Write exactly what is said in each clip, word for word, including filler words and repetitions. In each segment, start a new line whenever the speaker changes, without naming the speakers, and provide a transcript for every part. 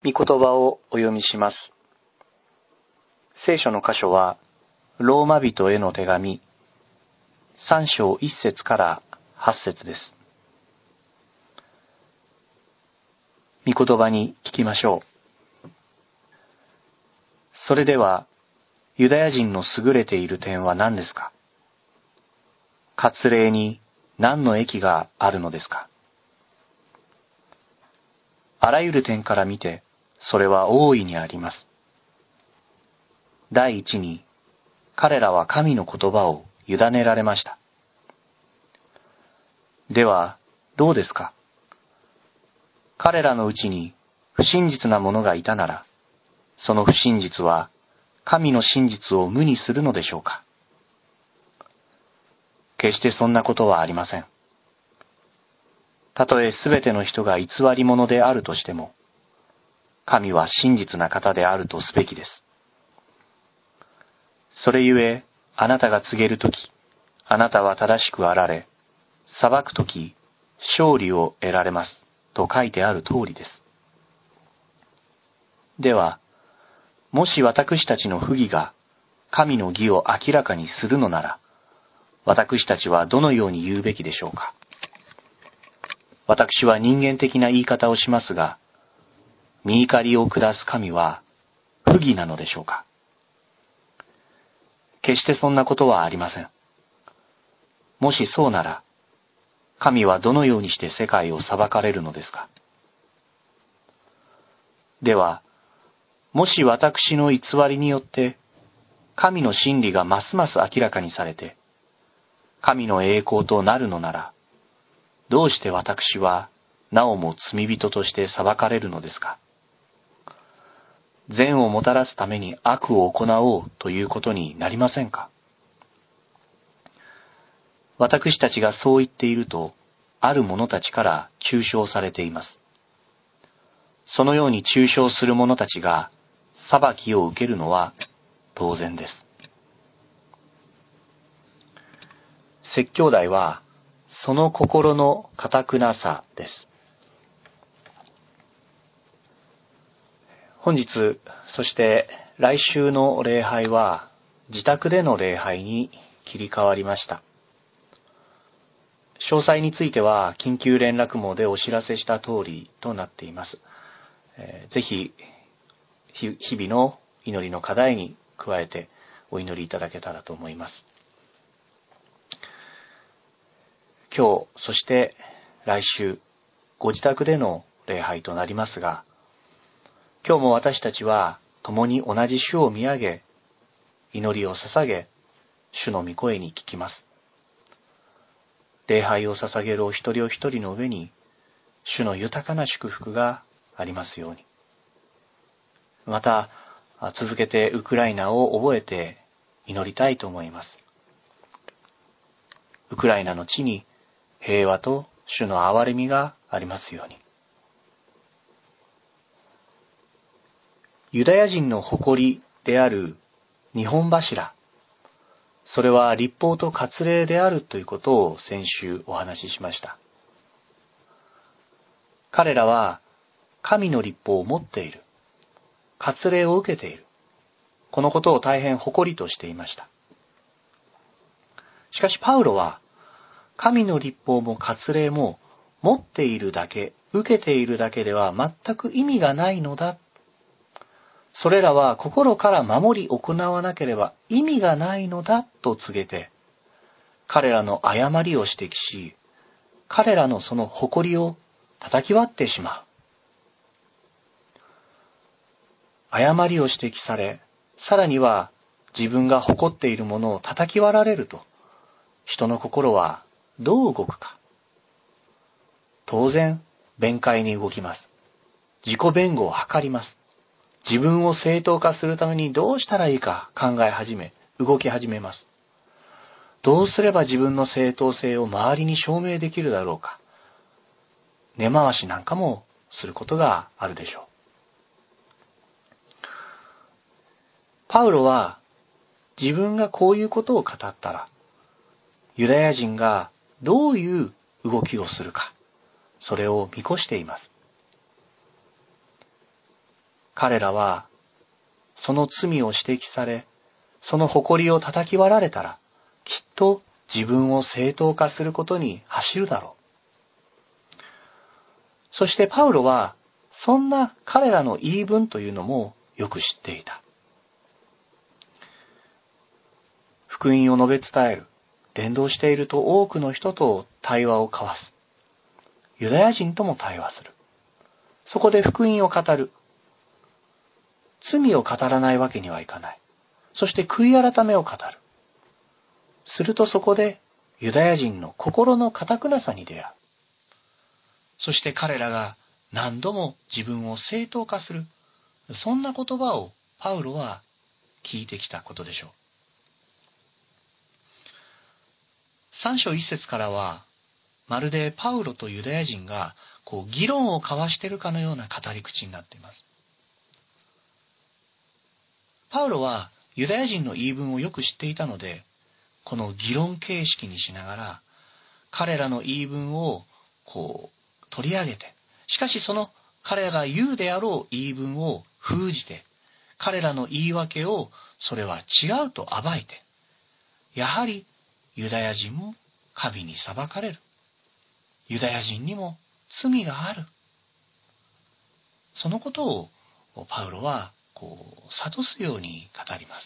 御言葉をお読みします。聖書の箇所は、ローマ人への手紙、さん章いち節からはち節です。御言葉に聞きましょう。それでは、ユダヤ人の優れている点は何ですか？割礼に何の益があるのですか？あらゆる点から見て、それは大いにあります。第一に、彼らは神の言葉を委ねられました。では、どうですか？彼らのうちに不真実な者がいたなら、その不真実は神の真実を無にするのでしょうか？決してそんなことはありません。たとえすべての人が偽り者であるとしても、神は真実な方であるとすべきです。それゆえ、あなたが告げるとき、あなたは正しくあられ、裁くとき、勝利を得られます、と書いてある通りです。では、もし私たちの不義が神の義を明らかにするのなら、私たちはどのように言うべきでしょうか？私は人間的な言い方をしますが、御怒りを下す神は不義なのでしょうか？決してそんなことはありません。もしそうなら、神はどのようにして世界を裁かれるのですか？では、もし私の偽りによって、神の真理がますます明らかにされて、神の栄光となるのなら、どうして私はなおも罪人として裁かれるのですか？善をもたらすために悪を行おうということになりませんか？私たちがそう言っていると、ある者たちから中傷されています。そのように中傷する者たちが裁きを受けるのは当然です。説教題は、その心の堅くなさです。本日、そして来週の礼拝は、自宅での礼拝に切り替わりました。詳細については、緊急連絡網でお知らせした通りとなっています。えー、ぜひ、日々の祈りの課題に加えてお祈りいただけたらと思います。今日、そして来週、ご自宅での礼拝となりますが、今日も私たちは共に同じ主を見上げ、祈りを捧げ、主の御声に聞きます。礼拝を捧げるお一人お一人の上に、主の豊かな祝福がありますように。また、続けてウクライナを覚えて祈りたいと思います。ウクライナの地に平和と主の憐れみがありますように。ユダヤ人の誇りである日本柱、それは律法と割礼であるということを先週お話ししました。彼らは神の律法を持っている、割礼を受けている、このことを大変誇りとしていました。しかしパウロは、神の律法も割礼も持っているだけ、受けているだけでは全く意味がないのだ。それらは心から守り行わなければ意味がないのだと告げて、彼らの誤りを指摘し、彼らのその誇りを叩き割ってしまう。誤りを指摘され、さらには自分が誇っているものを叩き割られると、人の心はどう動くか。当然、弁解に動きます。自己弁護を図ります。自分を正当化するためにどうしたらいいか考え始め、動き始めます。どうすれば自分の正当性を周りに証明できるだろうか。根回しなんかもすることがあるでしょう。パウロは自分がこういうことを語ったら、ユダヤ人がどういう動きをするか、それを見越しています。 彼らはその罪を指摘され、その誇りを叩き割られたら、きっと自分を正当化することに走るだろう。そしてパウロは、そんな彼らの言い分というのもよく知っていた。福音を述べ伝える、伝道していると多くの人と対話を交わす。ユダヤ人とも対話する。そこで福音を語る。罪を語らないわけにはいかない。そして悔い改めを語る。するとそこでユダヤ人の心の堅くなさに出会う。そして彼らが何度も自分を正当化する。そんな言葉をパウロは聞いてきたことでしょう。三章一節からは、まるでパウロとユダヤ人がこう議論を交わしているかのような語り口になっています。パウロはユダヤ人の言い分をよく知っていたので、この議論形式にしながら、彼らの言い分をこう取り上げて、しかしその彼らが言うであろう言い分を封じて、彼らの言い訳をそれは違うと暴いて、やはりユダヤ人も神に裁かれる。ユダヤ人にも罪がある。そのことをパウロはこう諭すように語ります。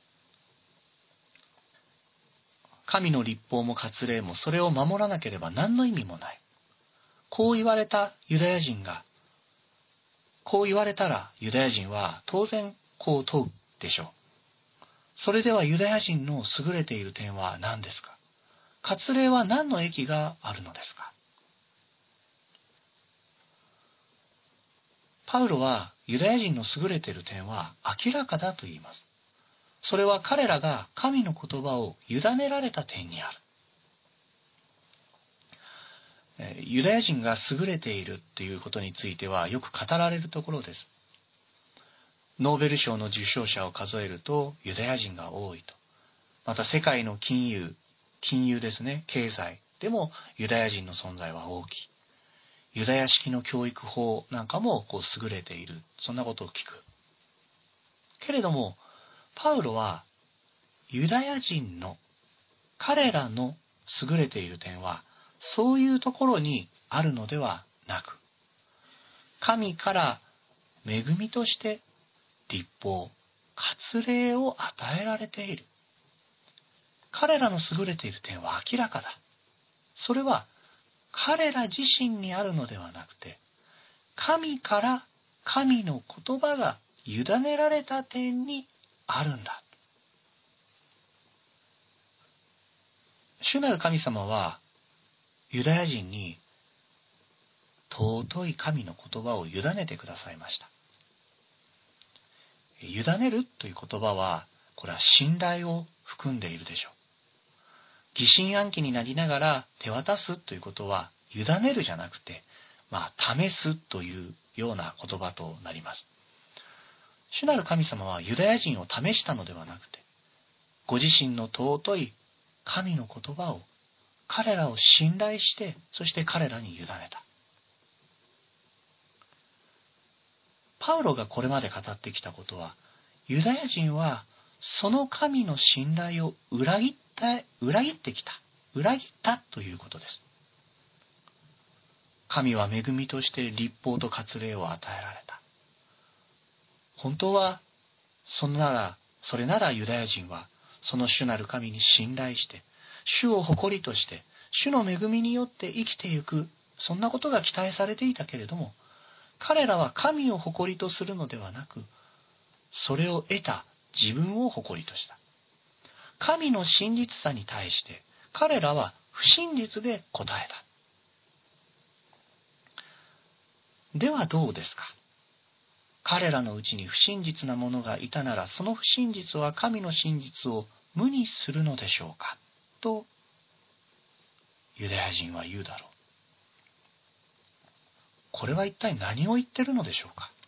神の律法も割礼もそれを守らなければ何の意味もない。こう言われたユダヤ人が、こう言われたらユダヤ人は当然こう問うでしょう。それではユダヤ人の優れている点は何ですか？割礼は何の益があるのですか？パウロはユダヤ人の優れている点は明らかだと言います。それは彼らが神の言葉を委ねられた点にある。ユダヤ人が優れているということについてはよく語られるところです。ノーベル賞の受賞者を数えるとユダヤ人が多いと。また世界の金融、金融ですね、経済でもユダヤ人の存在は大きい。ユダヤ式の教育法なんかもこう優れている。そんなことを聞く。けれども、パウロはユダヤ人の彼らの優れている点はそういうところにあるのではなく、神から恵みとして律法、割礼を与えられている。彼らの優れている点は明らかだ。それは彼ら自身にあるのではなくて、神から神の言葉が委ねられた点にあるんだ。主なる神様はユダヤ人に尊い神の言葉を委ねてくださいました。委ねるという言葉は、これは信頼を含んでいるでしょう。疑心暗鬼になりながら手渡すということは、委ねるじゃなくて、まあ、試すというような言葉となります。主なる神様はユダヤ人を試したのではなくて、ご自身の尊い神の言葉を彼らを信頼して、そして彼らに委ねた。パウロがこれまで語ってきたことは、ユダヤ人はその神の信頼を裏切った、裏切ってきた。裏切ったということです。神は恵みとして律法と割礼を与えられた。本当は、それなら、それならユダヤ人は、その主なる神に信頼して、主を誇りとして、主の恵みによって生きていく、そんなことが期待されていたけれども、彼らは神を誇りとするのではなく、それを得た自分を誇りとした。神の真実さに対して、彼らは不真実で答えた。ではどうですか？彼らのうちに不真実な者がいたなら、その不真実は神の真実を無にするのでしょうかと、ユダヤ人は言うだろう。これは一体何を言ってるのでしょうか？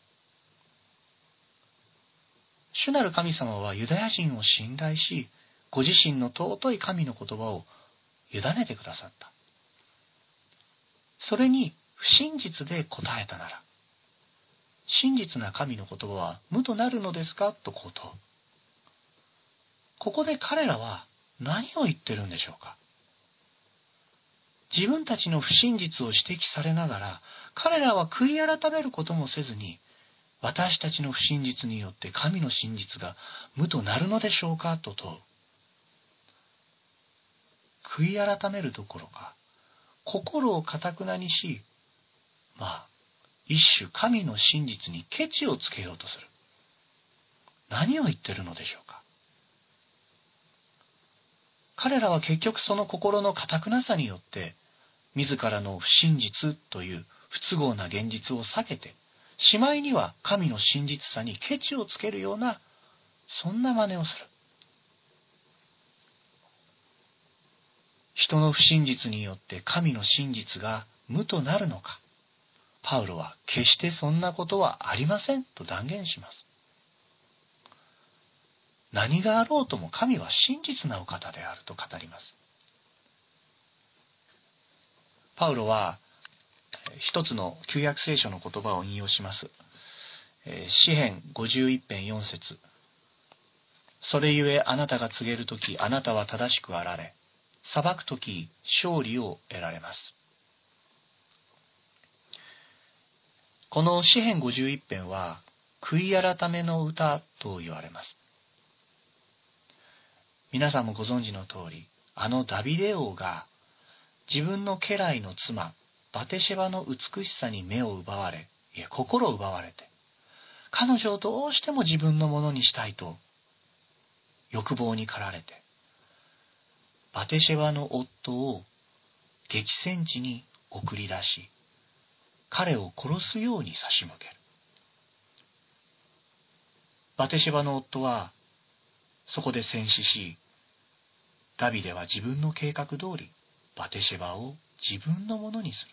主なる神様はユダヤ人を信頼し、ご自身の尊い神の言葉を委ねてくださった。それに不真実で答えたなら、 真実な神の言葉は無となるのですかとこう問う。ここで彼らは何を言ってるんでしょうか。自分たちの不真実を指摘されながら、彼らは悔い改めることもせずに、私たちの不真実によって神の真実が無となるのでしょうかと問う。悔い改めるどころか、心を堅くなにし、まあ、一種神の真実にケチをつけようとする。何を言ってるのでしょうか。彼らは結局その心の堅くなさによって、自らの不真実という不都合な現実を避けて、しまいには神の真実さにケチをつけるような、そんな真似をする。人の不真実によって神の真実が無となるのか。パウロは決してそんなことはありませんと断言します。何があろうとも神は真実なお方であると語ります。パウロは一つの旧約聖書の言葉を引用します。詩編ごじゅういち編よん節。それゆえあなたが告げるとき、あなたは正しくあられ、裁くとき勝利を得られます。この詩編ごじゅういち編は悔い改めの歌と言われます。皆さんもご存知の通り、あのダビデ王が自分の家来の妻バテシェバの美しさに目を奪われ、いえ心を奪われて、彼女をどうしても自分のものにしたいと欲望に駆られて、バテシェバの夫を激戦地に送り出し、彼を殺すように差し向ける。バテシェバの夫はそこで戦死し、ダビデは自分の計画通りバテシェバを自分のものにする。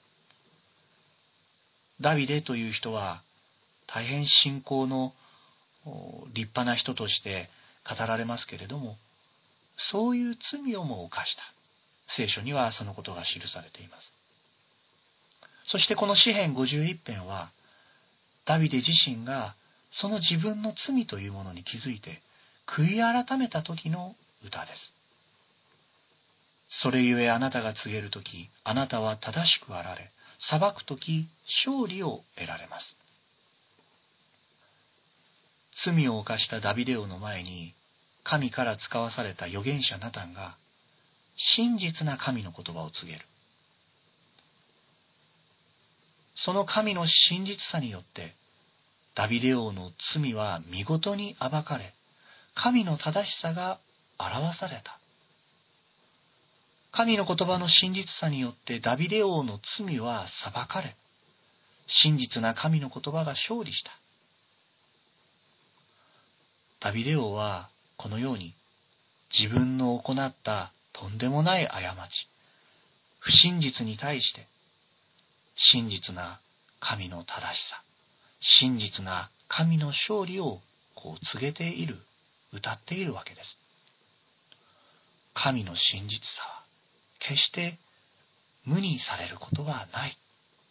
ダビデという人は大変信仰の立派な人として語られますけれども、そういう罪をも犯した。聖書にはそのことが記されています。そしてこの詩編ごじゅういち編は、ダビデ自身がその自分の罪というものに気づいて悔い改めた時の歌です。それゆえあなたが告げるとき、あなたは正しくあられ、裁くとき勝利を得られます。罪を犯したダビデ王の前に、神から使わされた預言者ナタンが、真実な神の言葉を告げる。その神の真実さによって、ダビデ王の罪は見事に暴かれ、神の正しさが表された。神の言葉の真実さによってダビデ王の罪は裁かれ、真実な神の言葉が勝利した。ダビデ王はこのように自分の行ったとんでもない過ち、不真実に対して真実な神の正しさ、真実な神の勝利をこう告げている、歌っているわけです。神の真実さは決して無にされることはない。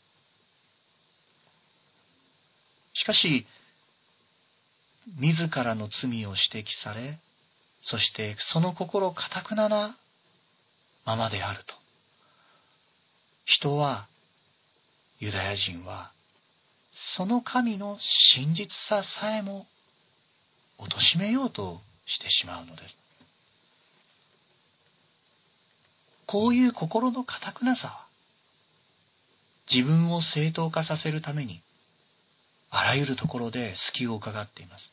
しかし、自らの罪を指摘され、そしてその心堅くななままであると。人は、ユダヤ人は、その神の真実ささえも貶めようとしてしまうのです。こういう心の堅くなさは、自分を正当化させるために、あらゆるところで隙を伺っています。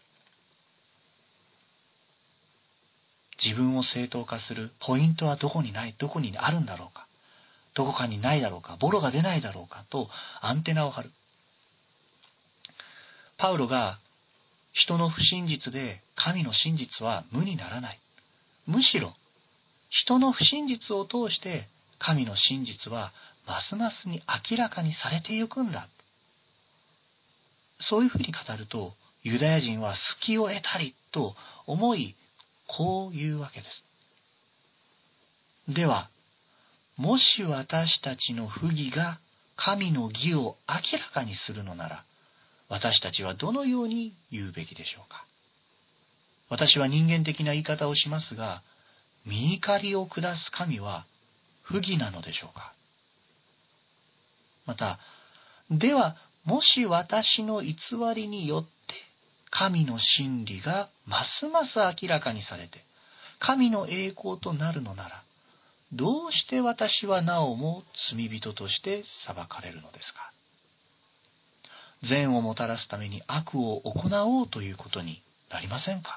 自分を正当化するポイントはどこにない、どこにあるんだろうか、どこかにないだろうか、ボロが出ないだろうかとアンテナを張る。パウロが人の不真実で神の真実は無にならない。むしろ人の不真実を通して神の真実はますますに明らかにされていくんだ。そういうふうに語ると、ユダヤ人は隙を得たりと思い、こういうわけです。では、もし私たちの不義が神の義を明らかにするのなら、 私たちはどのように言うべきでしょうか。私は人間的な言い方をしますが、御怒りを下す神は不義なのでしょうか。また、では、もし私の偽りによって神の真理がますます明らかにされて、神の栄光となるのなら、どうして私はなおも罪人として裁かれるのですか。善をもたらすために悪を行おうということになりませんか。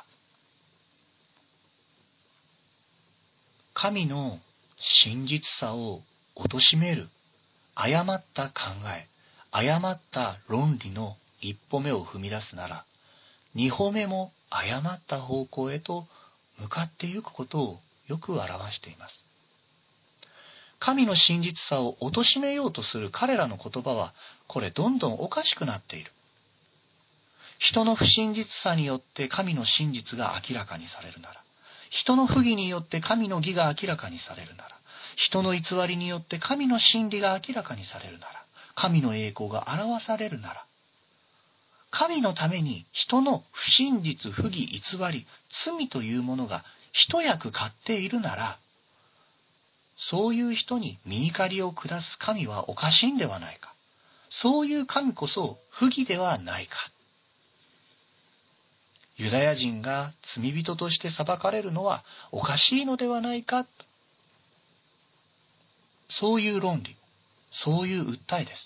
神の真実さを貶める誤った考え、誤った論理の一歩目を踏み出すなら、二歩目も誤った方向へと向かっていくことをよく表しています。神の真実さを貶めようとする彼らの言葉は、これどんどんおかしくなっている。人の不真実さによって神の真実が明らかにされるなら、人の不義によって神の義が明らかにされるなら、人の偽りによって神の真理が明らかにされるなら、神の栄光が表されるなら、神のために人の不真実、不義、偽り、罪というものが一役買っているなら、そういう人に御怒りを下す神はおかしいんではないか。そういう神こそ不義ではないか。ユダヤ人が罪人として裁かれるのはおかしいのではないか。そういう論理、そういう訴えです。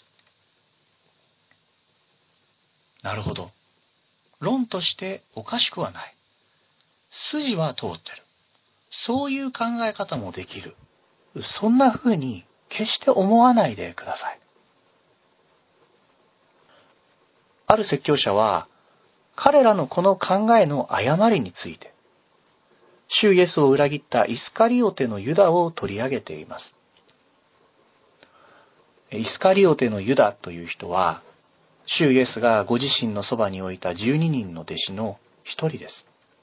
なるほど。論としておかしくはない。筋は通ってる。そういう考え方もできる。そんな風に決して思わないでください。ある説教者は、彼らのこの考えの誤りについて、主イエスを裏切ったイスカリオテのユダを取り上げています。イスカリオテのユダという人は、主イエスがご自身のそばに置いたじゅうににんの弟子の一人です。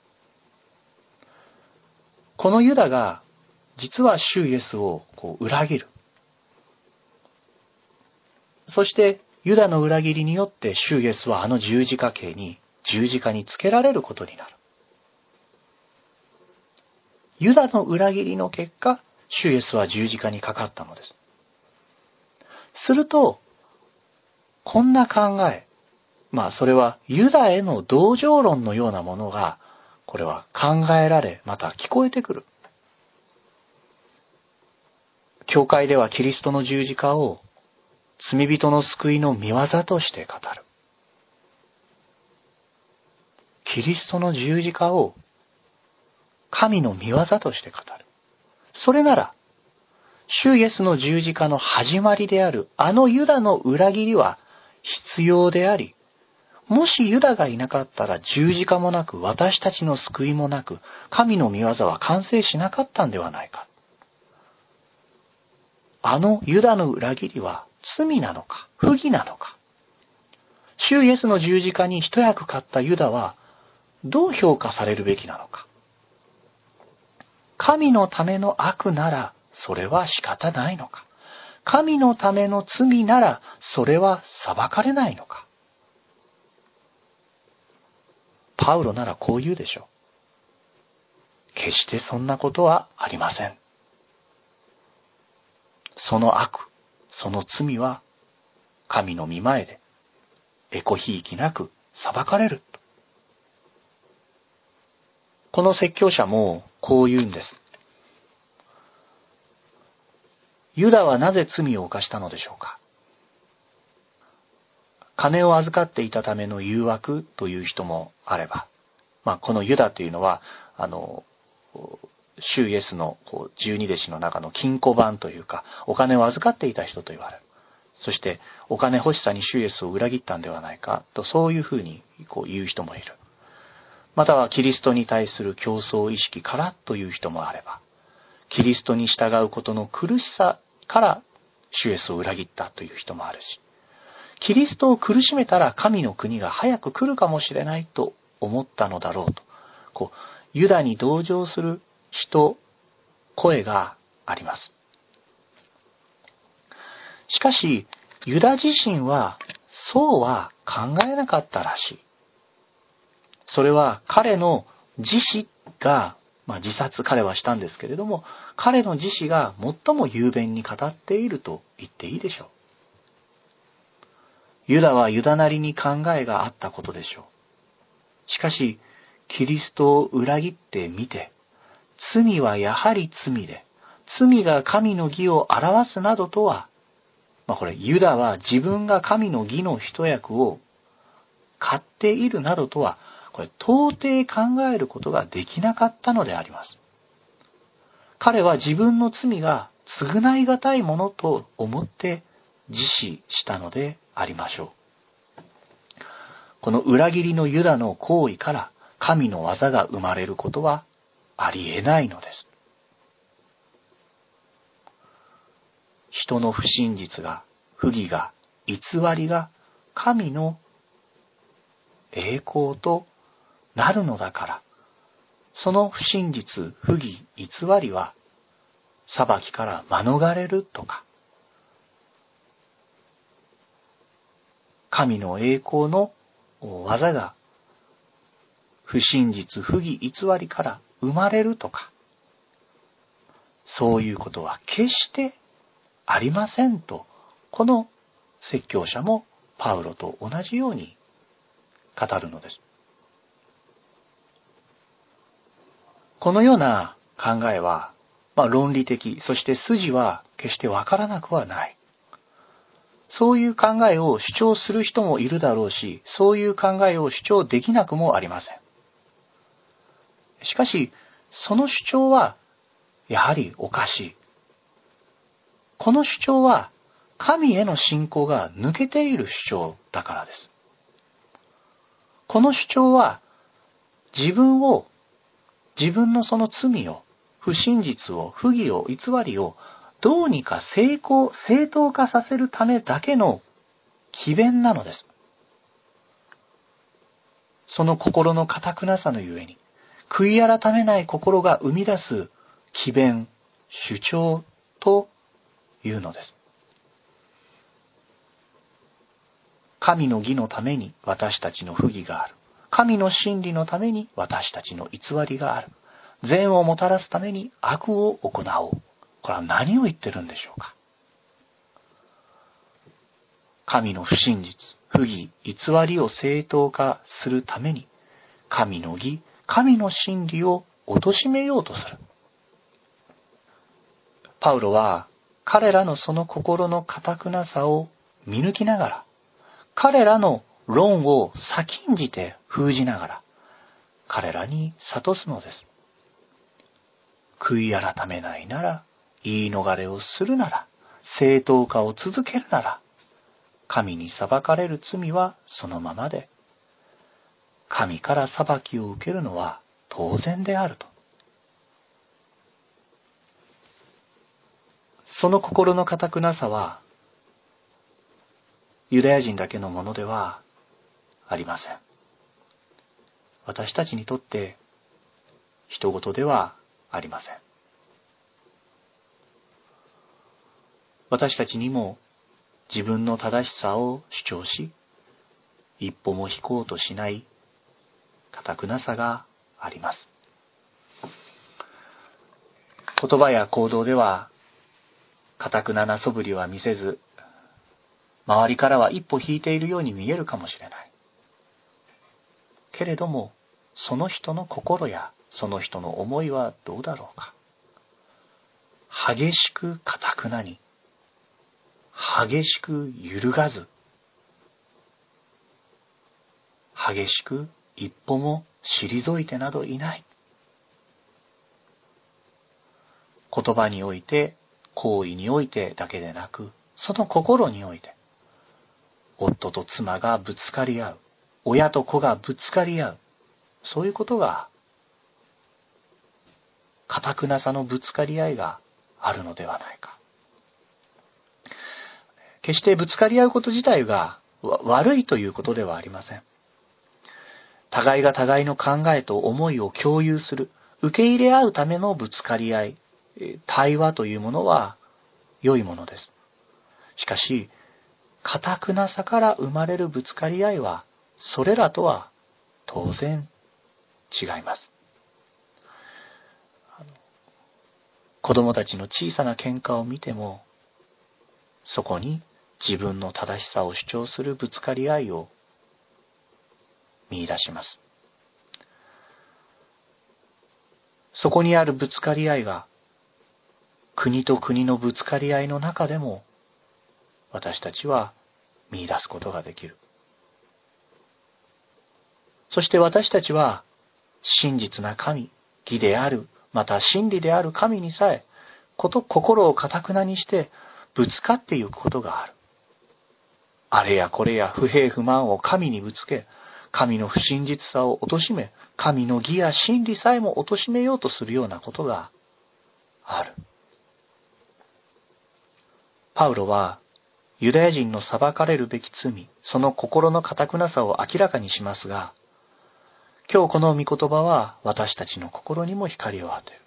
このユダが、実は主イエスをこう裏切る。そして、ユダの裏切りによって主イエスはあの十字架刑に、十字架につけられることになる。ユダの裏切りの結果、主イエスは十字架にかかったのです。すると、こんな考え、まあそれはユダへの同情論のようなものが、これは考えられ、また聞こえてくる。教会ではキリストの十字架を罪人の救いの御業として語る。キリストの十字架を神の御業として語る。それなら、主イエスの十字架の始まりであるあのユダの裏切りは必要であり、もしユダがいなかったら十字架もなく私たちの救いもなく神の御業は完成しなかったんではないか。あのユダの裏切りは罪なのか不義なのか。主イエスの十字架に一役買ったユダはどう評価されるべきなのか。神のための悪ならそれは仕方ないのか。神のための罪ならそれは裁かれないのか。パウロならこう言うでしょう。決してそんなことはありません。その悪、その罪は神の御前でえこひいきなく裁かれる。この説教者もこう言うんです。ユダはなぜ罪を犯したのでしょうか。金を預かっていたための誘惑という人もあれば、まあ、このユダというのは、あの、主イエスのこう十二弟子の中の金庫番というか、お金を預かっていた人と言われる。そして、お金欲しさに主イエスを裏切ったんではないかと、そういうふうにこう言う人もいる。またはキリストに対する競争意識からという人もあれば、キリストに従うことの苦しさから主イエスを裏切ったという人もあるし、キリストを苦しめたら神の国が早く来るかもしれないと思ったのだろうと、こうユダに同情する人、声があります。しかし、ユダ自身はそうは考えなかったらしい。それは彼の自死が、まあ自殺彼はしたんですけれども、彼の自死が最も雄弁に語っていると言っていいでしょう。ユダはユダなりに考えがあったことでしょう。しかし、キリストを裏切ってみて、罪はやはり罪で、罪が神の義を表すなどとは、まあこれ、ユダは自分が神の義の一役を買っているなどとは、これ到底考えることができなかったのであります。彼は自分の罪が償いがたいものと思って自死したのでありましょう。この裏切りのユダの行為から神の技が生まれることはありえないのです。人の不真実が、不義が、偽りが神の栄光となるのだから、その不真実、不義、偽りは裁きから免れるとか、神の栄光の技が不真実、不義、偽りから生まれるとか、そういうことは決してありませんと、この説教者もパウロと同じように語るのです。このような考えは、まあ、論理的、そして筋は決してわからなくはない。そういう考えを主張する人もいるだろうし、そういう考えを主張できなくもありません。しかし、その主張はやはりおかしい。この主張は神への信仰が抜けている主張だからです。この主張は自分を、自分のその罪を、不真実を、不義を、偽りをどうにか成功、正当化させるためだけの詭弁なのです。その心の堅くなさのゆえに、悔い改めない心が生み出す詭弁、主張というのです。神の義のために私たちの不義がある。神の真理のために私たちの偽りがある。善をもたらすために悪を行おう。これは何を言ってるんでしょうか。神の不真実、不義、偽りを正当化するために、神の義、神の真理を貶めようとする。パウロは彼らのその心の堅くなさを見抜きながら、彼らの論を先んじて封じながら、彼らに諭すのです。悔い改めないなら、言い逃れをするなら、正当化を続けるなら、神に裁かれる罪はそのままで、神から裁きを受けるのは当然であると。その心の堅くなさは、ユダヤ人だけのものではありません。私たちにとって人事ではありません。私たちにも自分の正しさを主張し、一歩も引こうとしない堅くなさがあります。言葉や行動では堅くなな素振りは見せず、周りからは一歩引いているように見えるかもしれない。けれども、その人の心やその人の思いはどうだろうか。激しく堅くなに、激しく揺るがず、激しく一歩も退いてなどいない。言葉において、行為においてだけでなく、その心において、夫と妻がぶつかり合う、親と子がぶつかり合う、そういうことが、堅くなさのぶつかり合いがあるのではないか。決してぶつかり合うこと自体が悪いということではありません。互いが互いの考えと思いを共有する、受け入れ合うためのぶつかり合い、対話というものは良いものです。しかし、 堅くなさから生まれるぶつかり合いは、それらとは当然違います。子供たちの小さな喧嘩を見ても、そこに自分の正しさを主張するぶつかり合いを見出します。そこにあるぶつかり合いが、国と国のぶつかり合いの中でも、私たちは見出すことができる。そして私たちは、真実な神、義である、また真理である神にさえ、こと心を堅くなにしてぶつかっていくことがある。あれやこれや不平不満を神にぶつけ、神の不真実さを貶め、神の義や真理さえも貶めようとするようなことがある。パウロは、ユダヤ人の裁かれるべき罪、その心の堅くなさを明らかにしますが、今日この御言葉は私たちの心にも光を当てる。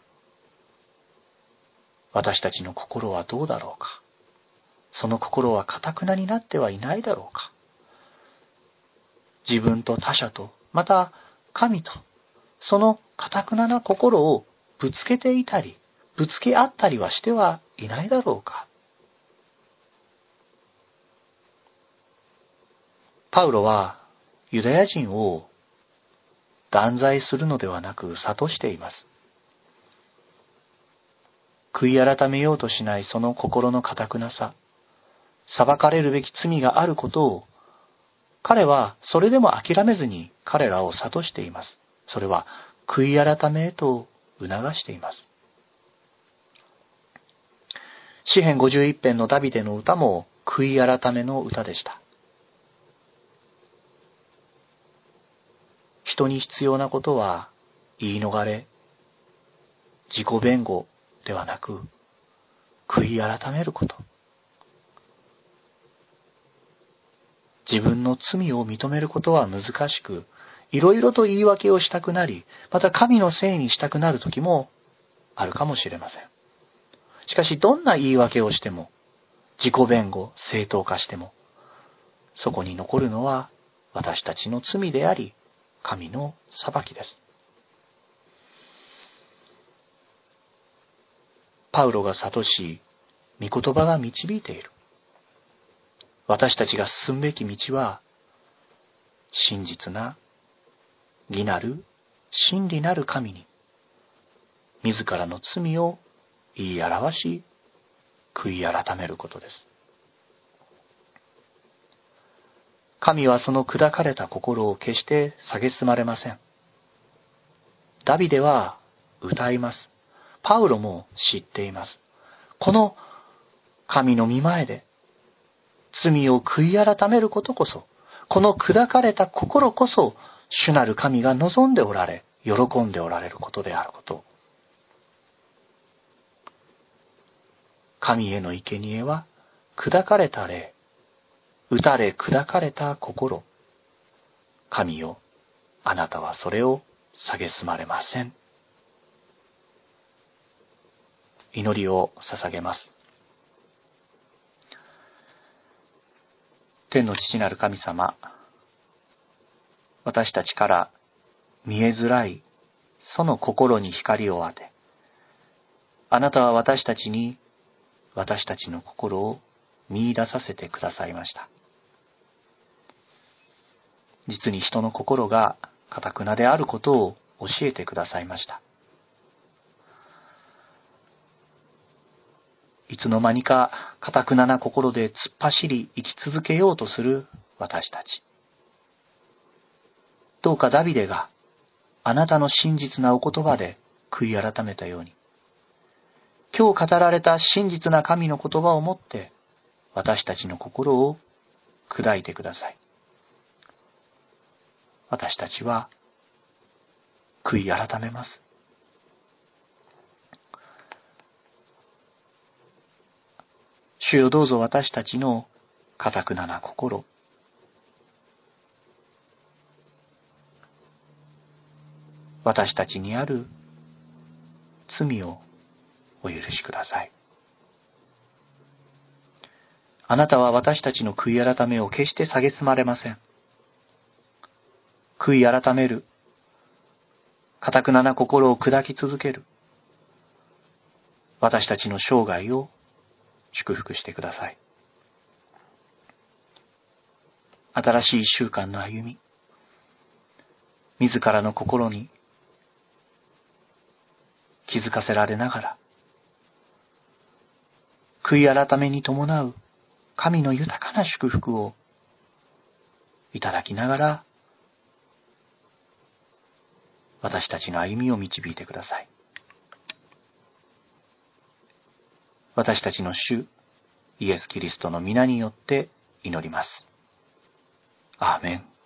私たちの心はどうだろうか。その心は堅くなになってはいないだろうか。自分と他者と、また神と、その堅くなな心をぶつけていたり、ぶつけ合ったりはしてはいないだろうか。パウロはユダヤ人を断罪するのではなく諭しています。悔い改めようとしないその心の堅くなさ、裁かれるべき罪があることを、彼はそれでも諦めずに彼らを諭しています。それは悔い改めへと促しています。詩編ごじゅういち編のダビデの歌も悔い改めの歌でした。人に必要なことは言い逃れ、自己弁護ではなく、悔い改めること。自分の罪を認めることは難しく、いろいろと言い訳をしたくなり、また神のせいにしたくなる時もあるかもしれません。しかしどんな言い訳をしても、自己弁護、正当化しても、そこに残るのは私たちの罪であり、神の裁きです。パウロが諭し、御言葉が導いている。私たちが進むべき道は、真実な、義なる、真理なる神に、自らの罪を言い表し、悔い改めることです。神はその砕かれた心を決して蔑まれません。ダビデは歌います。パウロも知っています。この神の御前で罪を悔い改めることこそ、この砕かれた心こそ、主なる神が望んでおられ、喜んでおられることであること。神への生贄は、砕かれた霊、打たれ砕かれた心。神よ、あなたはそれを蔑まれません。祈りを捧げます。天の父なる神様、私たちから見えづらいその心に光を当て、あなたは私たちに私たちの心を見出させてくださいました。実に人の心が堅くなであることを教えてくださいました。いつの間にか堅くなな心で突っ走り生き続けようとする私たち。どうかダビデがあなたの真実なお言葉で悔い改めたように、今日語られた真実な神の言葉をもって私たちの心を砕いてください。私たちは悔い改めます。主よ、どうぞ私たちの堅くなな心、私たちにある罪をお許しください。 あなたは私たちの悔い改めを決して蔑まれません。悔い改める、堅なな心を砕き続ける、私たちの生涯を祝福してください。新しい一週間の歩み、自らの心に気づかせられながら、悔い改めに伴う神の豊かな祝福をいただきながら、私たちの歩みを導いてください。私たちの主イエス・キリストの皆によって祈ります。アーメン。